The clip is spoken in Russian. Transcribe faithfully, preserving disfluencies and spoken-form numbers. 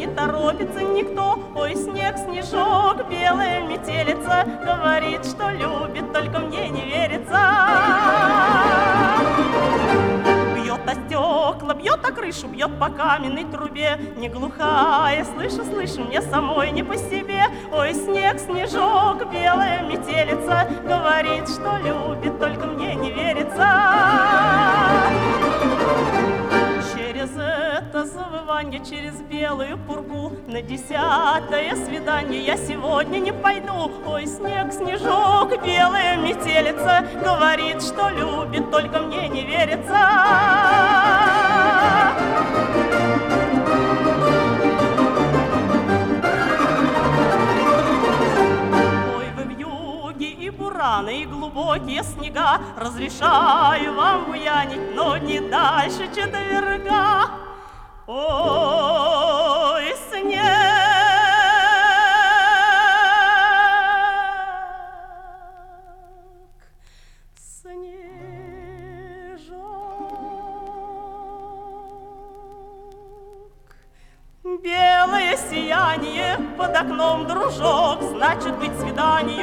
не торопится никто. Ой, снег, снежок, белая метелица, говорит, что любит, только мне не верится. Бьет о стекла, бьет о крышу, бьет по каменной трубе. Не глухая, слышу, слышу, мне самой не по себе. Ой, снег, снежок, белая метелица, говорит, что любит, только мне не верится. Через это завывание, через белую пургу, на десятое свидание я сегодня не пойду. Ой, снег, снежок, белая метелица, говорит, что любит, только мне не верится. Ой, вы в юге и бураны, и глубокие снега, разрешаю вам буянить, но не дальше четверга. Ой, снег, снежок, белое сияние под окном, дружок, значит быть свиданию